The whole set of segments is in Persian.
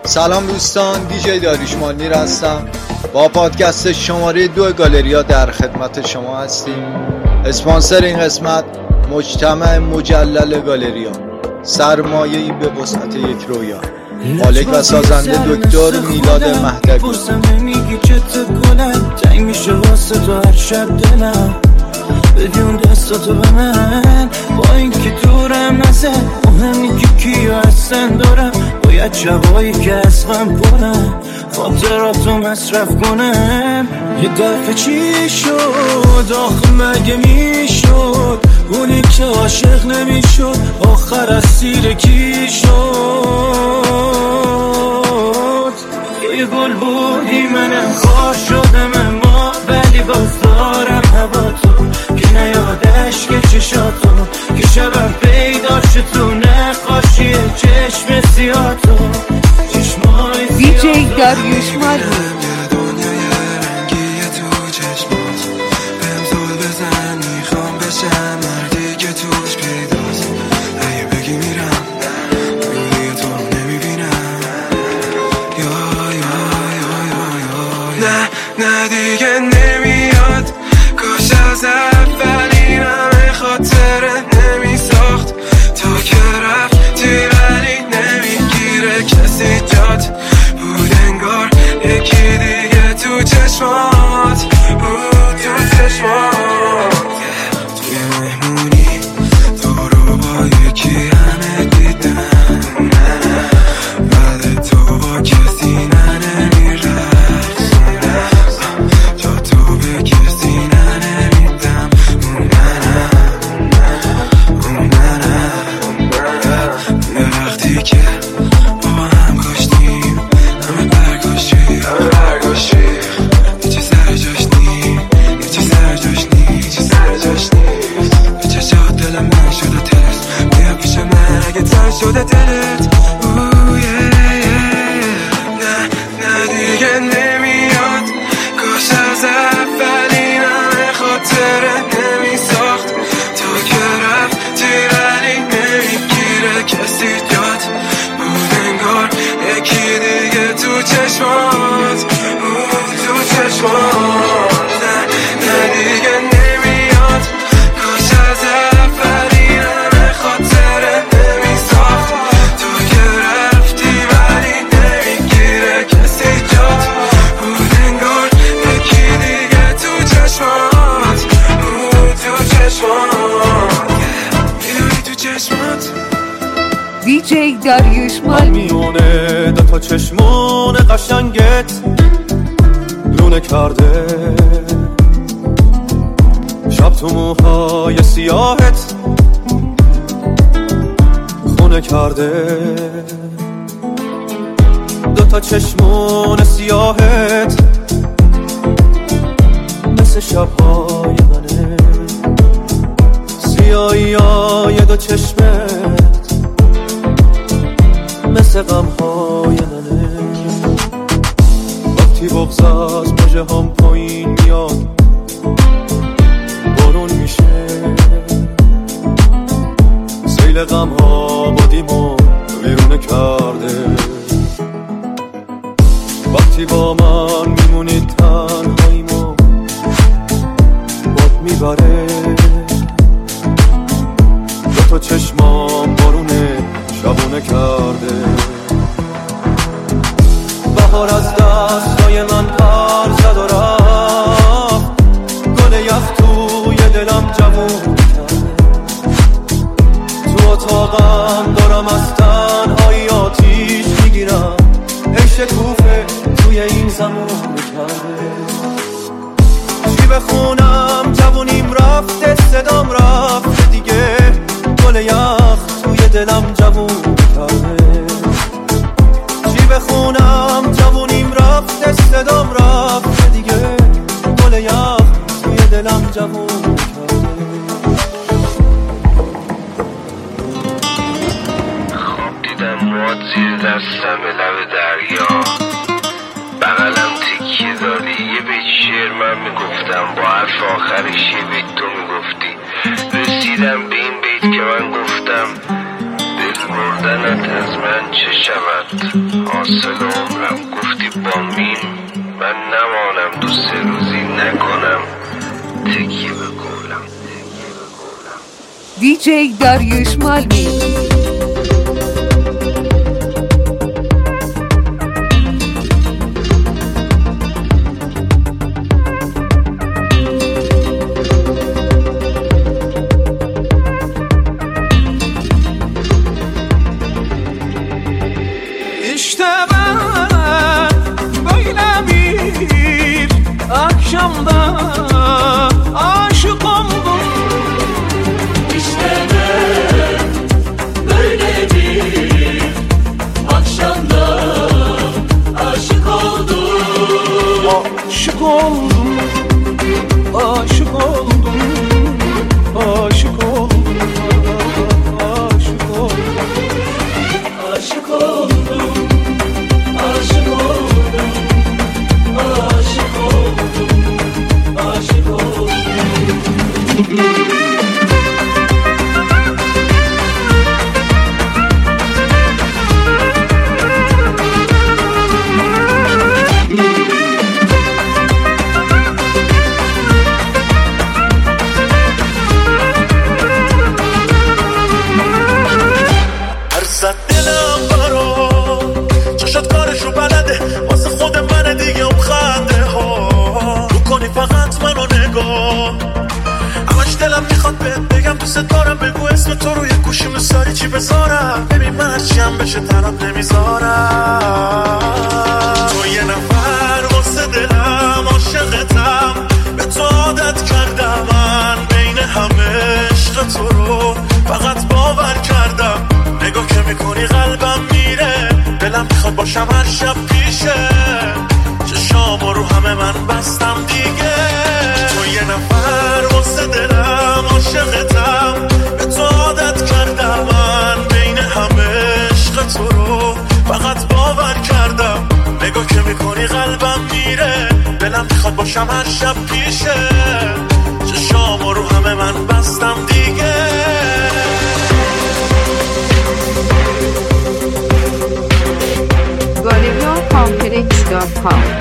سلام دوستان، دیجی داریوش مانیر هستم. با پادکست شماره 2 گالریا در خدمت شما هستیم. اسپانسر این قسمت مجتمع مجلل گالریا، سرمایه‌ای به وسعت یک رویا. مالک و سازنده دکتر میلاد مهدوی. میگی چت گلم تنگ میشه واسه تو هر شب دلم، بدون دستاتو به من با این که دورم نزه. مهمی که کیو هستن دارم، باید شبایی که از غم پرم خاطراتو مصرف کنم. یه دفعه چی شد آخه مگه میشد اونی که عاشق نمیشد آخر از سیر کی شد؟ یه گل بودی منم خار شدم اما ولی باز دارم هوا تو که نیادش که چشاتو که شبم پیدا شد تو نقاشی چشم سیاه تو چشمای دیجی داریوش مانیر. نه دیگه نمیاد، کاش از اول این همه خاطره نمی ساخت. تو که رفتی ولی نمیگیره کسی جات بود، انگار یکی دیگه تو چشمات بود، تو چشمات. توی مهمونی تو رو با یکی همه دیدم، بعد تو با کسی شده دلت. نه دیگه نمیاد، کاش از اول این همه خاطره نمی ساخت. تو که رفتی ولی نمیگیره کسی جات بود، انگار یکی دیگه تو چشمات بود، تو چشمات. نه دیگه نمیاد، کاش از اول این همه خاطره نمی ساخت. تو که رفتی ولی نمیگیره کسی جات بود، انگار یکی دیگه تو چشمات بود، تو چشمات. میدونی تو چشمات دیجی داریوش مانیر. میونه دوتا چشمون قشنگت لونه کرده، شب تو موهای سیاهت خونه کرده. دوتا چشمون سیاهت مثل شبهای منه، سیاهی های دو چشمت مثل غمهای منه. وقتی بغض از مژه هم پایین میاد بارون میشه، سیل غمها بادیمو ویرونه کرده. وقتی با من میمونی تنهاییمو باد میبره، دوتا چشمام بارونه شبونه کرده. بهار از دستای من پر زد و رفت، گل یخ توی دلم جوون کرده. تو اتاقم دارم از تنهایی آتیش میگیرم، ای شکوفه توی این زمان کرده. چی بخونم جوونیم رفته، صدام رفته دیگه، گل یخ توی دلم جوون کرده. چی بخونم جوونیم رفته، صدام رفته دیگه، گل یخ توی دلم جوون کرده. خواب دیدم مواد زیر دستم به لب دریا، بغلم تکیه داری یه بیت شعر من میگفتم، با حرف آخرش یه بیت تو میگفتی. رسیدم به این بیت که من گفتم دل بردنت از من چه شود؟ حاصل عمرم گفتی با مین من نمانم، 2-3 روزی نکنم تکیه به قولم. دیجی داریوش مالمی. Akşamda aşık oldum. İşte ben böyle bir akşamda aşık oldum. Aşık oldum, aşık oldum, aşık oldum, aşık oldum, aşık oldum, aşık oldum. تو روی گوشی مساری چی بذارم؟ ببین من هرچیم بشه طرف نمیذارم. تو یه نفر واسه دلم عاشقتم، به تو عادت کردم، من بین همه عشق تو رو فقط باور کردم. نگاه که میکنی قلبم میره، دلم میخواد باشم هر شب پیشه، چشامو رو همه من بستم دیگه. تو یه نفر واسه دلم عاشقتم، عادت کردم، من بین همه عشق تو رو فقط باور کردم. نگاه که میکنی قلبم میره، دلم میخواد باشم هر شب پیشه، چشامو رو همه من بستم دیگه. galeriacomplex.com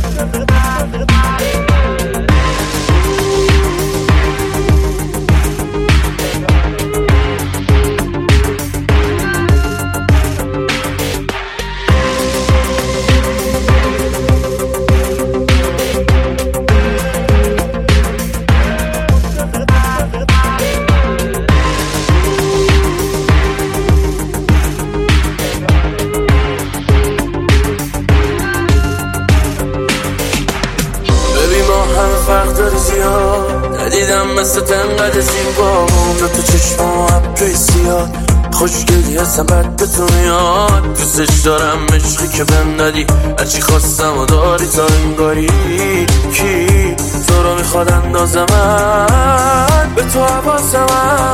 ندیدم مثل تنقدر زیبا اونجا تو چشمام ابری سیاد، خوشگلی هستم بد به تو میاد. دوستش دارم عشقی که بهم دادی، هرچی خواستم و داری تا انگاری. کی تو رو میخواد اندازه من به تو حواسم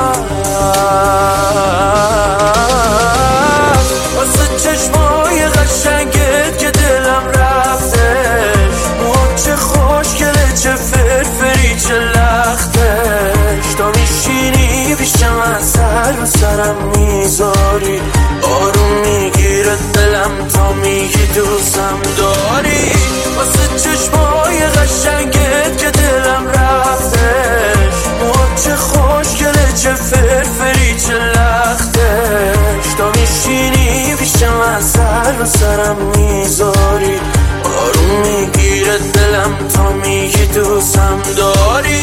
واسه چشمای قشنگت که دلم رفتش. چه خوشگله چه فرفری چه لختش، تا میشینی پیشم از سر و سرم میذاری، آروم میگیره دلم تا میگی دوستم داری. واسه چشمای قشنگت که دلم رفتش، چه خوشگله چه فرفری چه لختش، تا میشینی پیشم از سر و سرم میذاری، آروم میگیره دلم تا میگی دوستم داری.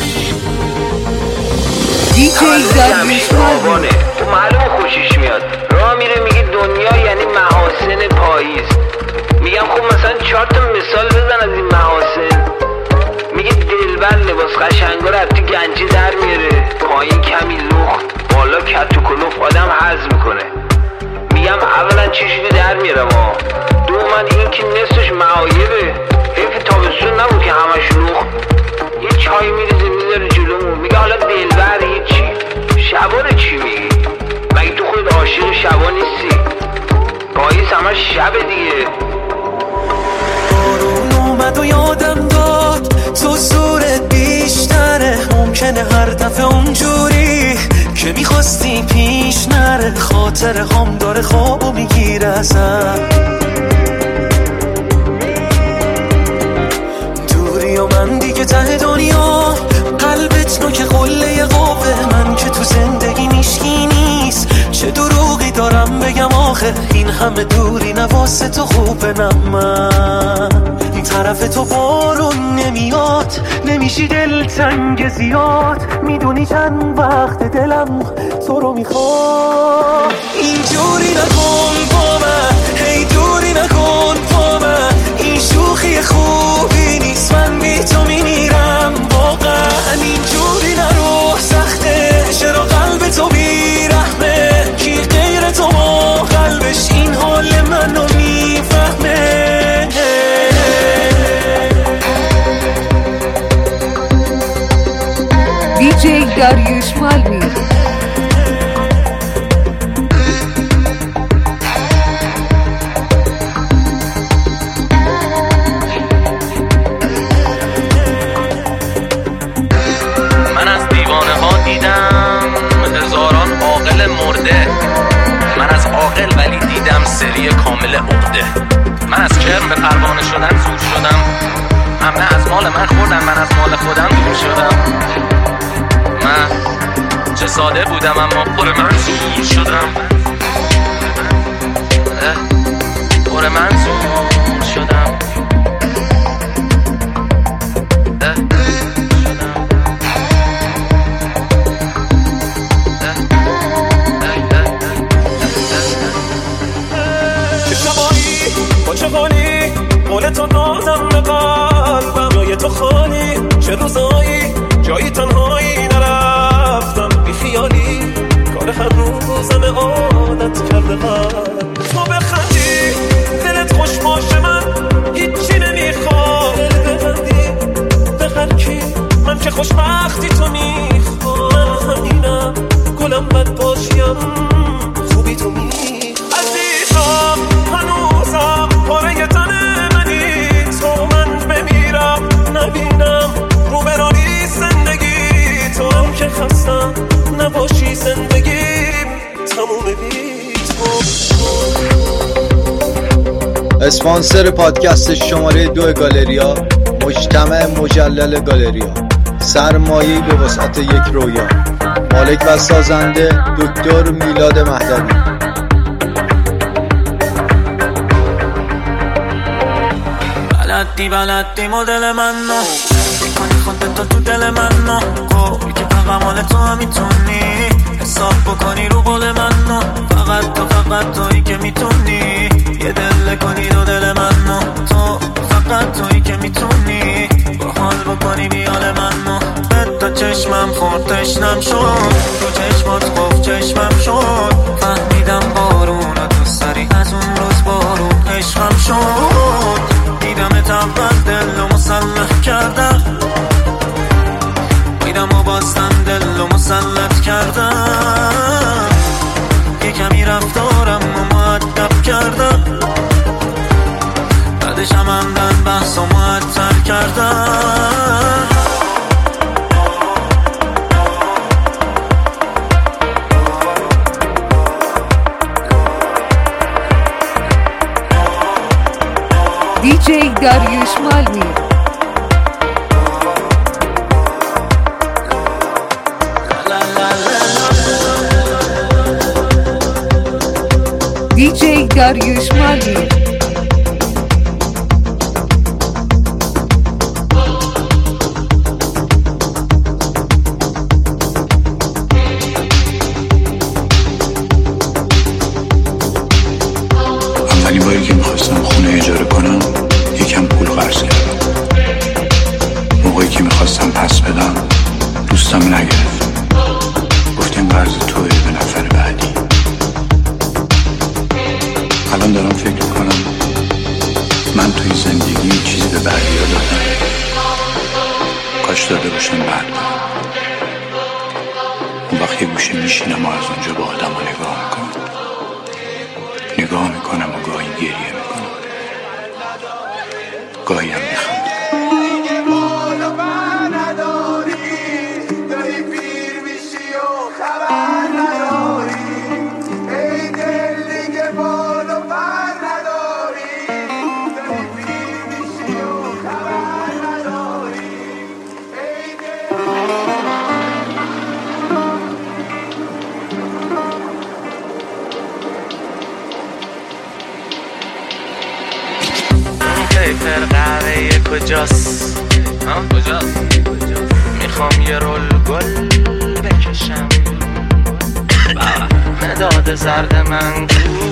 همیشه آبانه تو معلوم خوشش میاد، راه میره میگه دنیا یعنی محاسن پاییز. میگم خب مثلا 4 تا مثال بزن از این محاسن. میگه دلبر لباس قشنگا رو تو گنجی در میاره، پایین کمی لخت، بالا کت و کلوف آدم هضم میکنه. میگم اولا چشمی در میارم ها، دوما این که نصفش معایبه. حیف تابستون نبود که همش لخت. یه چای میریزه میذاره جلومون، میگه حالا دلبر هیچی، شبا رو چی میگی؟ مگه تو خود عاشق شبا نیستی؟ پاییز همش شب دیگه. بارون اومد و یادم داد تو زورت بیشتره، ممکنه هر دفعه اونجوری که میخواستی پیش نره. بهتره، خاطره هم داره خوابو میگیره ازم. دوری و من دیگه ته دنیا، قلبت نوک قله قوه من که تو زندگی میشکی نیست. چه دروغی دارم بگم آخه، این همه دوری نواسه تو خوبه. نه من این طرف تو بارون نمیاد، نمیشی دلتنگ زیاد. میدونی چند وقت دلم تو رو میخواد. اینجوری نکن با من، هی دوری نکن با من. این شوخی خوبی نیست، من بی تو میمیرم واقعا. اینجوری نرو، سخته چرا قلب تو بیرحمه. کی غیر تو با قلبش این حال منو میفهمه. دیجی داریوش مالمی. من از دیوانه ها دیدم هزاران عاقل مرده. من از عاقل ولی دیدم سری کامل عقده. من از کرم به پروانه شدن زور شدم. همه از مال من خوردن، من از مال خودم دور شدم. من چه ساده بودم اما پر من زور شدم. پر من زور شدم. چه شبایی با چه حالی، قول تو دادم به قلبم. جای تو خالی، چه روزایی جایی تنهایی نرفتم. بی خیالی کار هر روزم عادت کرده قلب. تو بخندی دلت خوش باشه، من هیچی نمیخوام. دل ببندی به هر کی، من که خوشبختی تو میخوام. من همینم گلم بد باشیم، خوبی تو عزیزم. هنوزم پاره تن منی تو، من بمیرم نبینم روبرانی زندگی تو. هم که خستم نباشی زندگیم تموم بی تو. اسپانسر پادکست شماره 2 گالریا، مجتمع مجلل گالریا، سرمایه‌ای به وسعت یک رویا. مالک و سازنده دکتر میلاد مهدوی. بلدی مدل من نو کنی خودتو تو دل من نو. گوی که فقط مال تو هم میتونی حساب بکنی رو قول من نو. فقط تویی که میتونی یه دل کنی دو دل من نو. تو فقط تویی که میتونی با حال بکنی بیال من نو. تا چشمم خورد تشنم شد، تو چشمات خوف چشمم شد. فهمیدم بارون تو سری از اون روز بارون عشقم شد. دیدم اول دل و مسلح کردم، دیدم و باستن دل و مسلط کردم. یه کمی رفتارم و مؤدب کردم، بعدش هم همدن بحث و معطل کردم. دیجی داریوش مالمی. دیجی داریوش مالمی. اولین باری که میخواستم خونه اجاره کنم یکم پول قرض کردم. موقعی که میخواستم پس بدم دوستم نگرفت، گفت این قرض توی به نفر بعدی. الان دارم فکر میکنم من توی زندگی چیزی به بعدی ها دادم، کاش داده باشم بعد. اون وقت یه گوشه میشینم و از اونجا با آدم ها نگاه میکنم و گاهی گریه میکنم، گاهی هم میخوام. پیپر قهوه کجاست؟ کجاست؟ میخوام یه رول گل بکشم مداد زرد من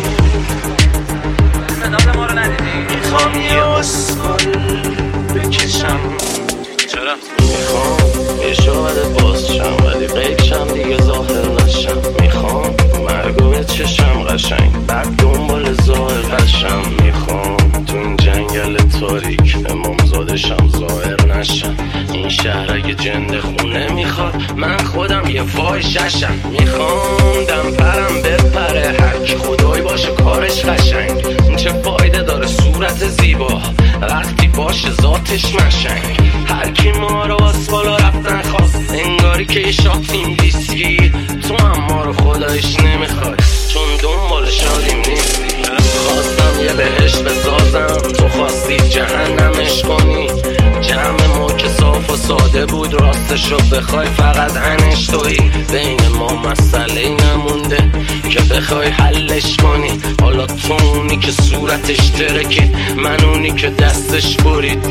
مداد ما رو ندیدی؟ میخوام یه اسکل بکشم. چرا؟ میخوام یه شاید باز شم ولی قیب شم دیگه ظاهر نشم. میخوام مرگوه چشم قشنگ بعد دنبال ظاهر قشم. میخوام تو این جنگل تاریک امامزادشم ظاهر نشم. این شهر اگه جنده خونه میخواد من خودم یه فاحشه‌شم. میخوام دم پرم بپره هرکی خدای باشه کارش قشنگ. چه فایده داره صورت زیبا وقتی باشه ذاتش مشنگ. هرکی ما رو از بالا رفتن خواست انگاری که یه شاتیم ویسکی. تو هم ما رو خدایش نمیخوای چون دنبال شادیم نیستی. خواستم یه بهشت بسازم تو خواستی جهنمش کنی. جمع ما که صاف و ساده بود راستشو بخوای فقط انش تویی. بین ما مسئله نمونده که بخوای حلش کنی. حالا تو اونی که صورتش ترکید من اونی که دستش برید.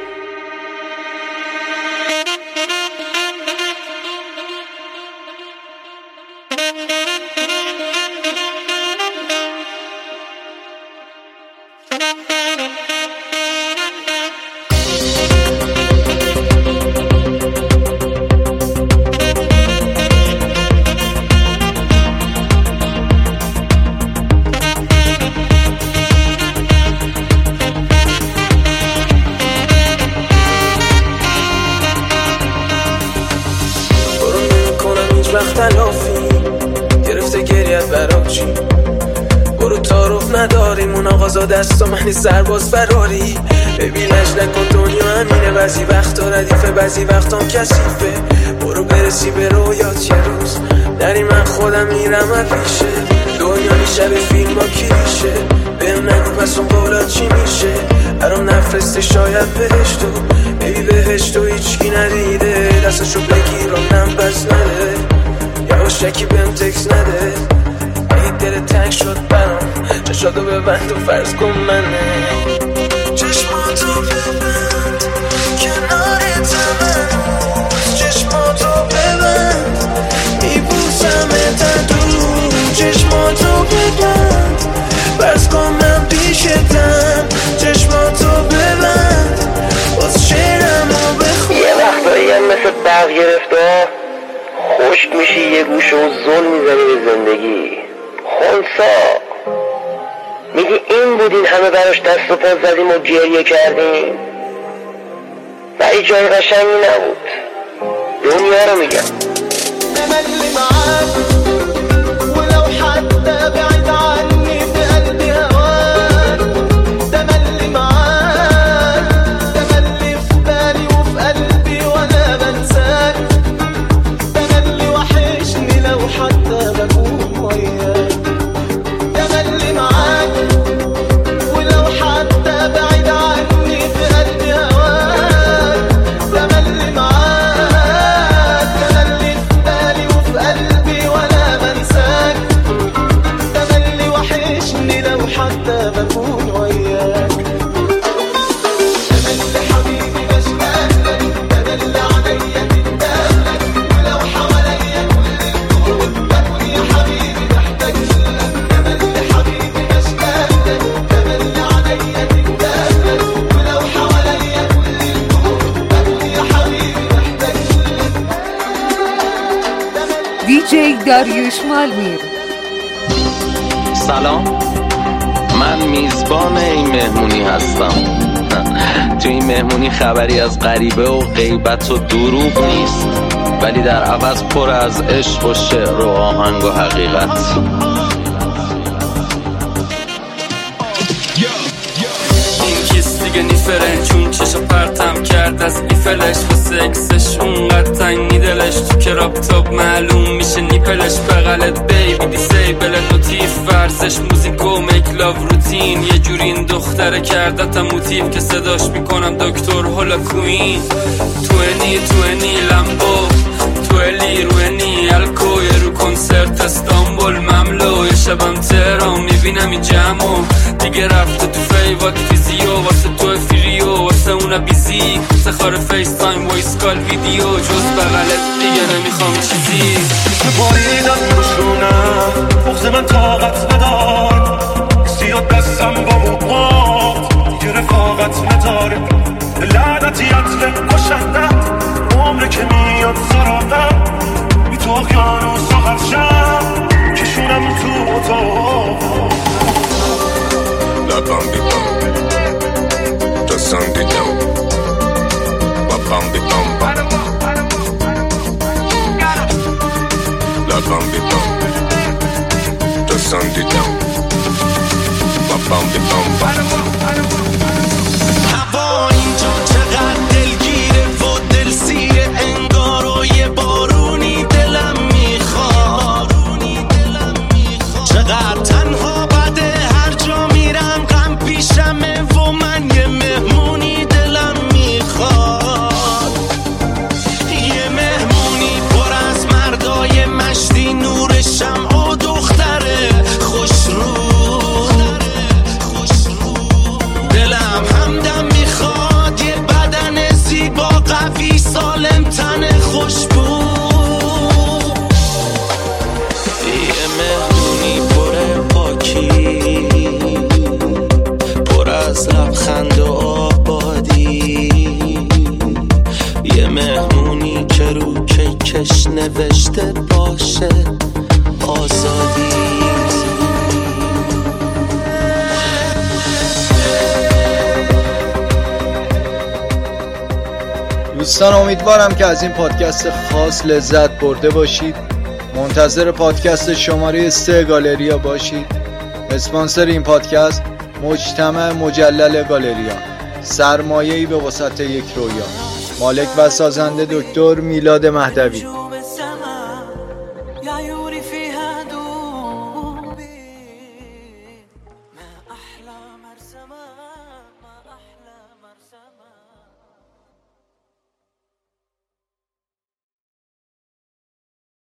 گرفته گریت برا چی؟ برو تعارف نداریم اون آقازا دست و منی سرباز فراری. ببینش نکن دنیا همینه بعضی وقتا ردیفه بعضی وقتام کثیفه. برو برسی به رویات یه روز نری من خودم میرم پیشه. دنیا میشه فیلم ها کلیشه بهم نگو پس اون قولات چی میشه. برام نفرسته شاید بهشتو ببی بهشتو هیچکی ندیده. دستشو بگیرم پس نده یواشکی بهم تکس نده. ای دل تنگ شد برام چشاتو ببند و فرض کن منه. چشماتو ببند کنارتم هنوز. چشماتو ببند میبوسمت دور. چشماتو ببند فرض کن من پیشتم. چشماتو ببند باز شعرمو بخون. یه وقتایی هم مثل برق گرفته خشک میشی یه گوشه و ظلم میزنی به زندگی. خونسا میگی این بود این همه براش دست و پا زدیم و گریه کردیم ولی جای قشنگی نبود. دنیا رو میگم تملي معاك ولو حتى بعيد عني في قلبي هواك. تملي معاك تملي في بالي وفي قلبي وانا بنساك. تملي وحشني لو حتى بكون وياك. تملي معاك ولو حتى بعيد عني في قلبي هواك. تملي معاك تملي في بالي وفي قلبي وانا بنساك. تملي وحشني لو حتى بكون وياك. تملي حبيبي بشتاق لك تدل عليا تندهلك ولو حواليا كل الكون بكون يا حبيبي محتاج لك. تملي حبيبي بشتاق لك تدل عليا تندهلك ولو حواليا كل الكون بكون يا حبيبي محتاج لك. DJ داریوش مالمیر. سلام من میزبان این مهمونی هستم. تو این مهمونی خبری از غریبه و غیبت و دروغ نیست ولی در عوض پر از عشق و شعر و آهنگ و حقیقت. این کس دیگه نیفرن چون چشا پرتم کرد از ایفلش و سکسش اونقدر تنگی دلش تو کراپتاپ معلوم میشه نیپلش. بغلت بیبی دیسیبل نوتیف ورزش موزیک و میک لاو روتین. یه جوری این دختره کردتم موتیف که صداش میکنم دکتر هولا کوین. توینی لمبو تولی روینی الکو یه رو کنسرت استانبول مملو. یه شبم تهران میبینم این جمعو دیگه رفته تو فیوات فیزیو واسه تو خونه بیزی افتخار فیس تایم وایس کال ویدیو جز بغلت دیگه نمیخوام چیزی باریدم روشونم بغض من طاقت ندار سیاد دستم با موقات یه رفاقت نداره لعنتیت کشندم عمره که میاد سراغم بی تو اقیانوس و هرشم کشونم تو اتاق لبم بیدم دستم دیدم لبم بیدم لبم بیدم دستم دیدم لبم بیدم هوا اینجا چقدر دلگیره و دلسیره انگار و یه بارونی دلم میخواد چقدر تنها بده هر جا میرم غم پیشمه و من یه مهمونی دلم میخواد یه مهمونی پر از مردای مشتی نور شمع و دختره خوش رو دلم همدم میخواد یه بدن زیبا قوی سالم تن خوشبو یه مهمونی پر پاکی پر از لبخند و آبادی یه مهمونی که رو کیکش نوشته باشه آزادی دوستان امیدوارم که از این پادکست خاص لذت برده باشید. منتظر پادکست شماره 3 گالریا باشید. اسپانسر این پادکست مجتمع مجلل گالریا، سرمایه‌ای به وسط یک رویا. مالک و سازنده دکتر میلاد مهدوی.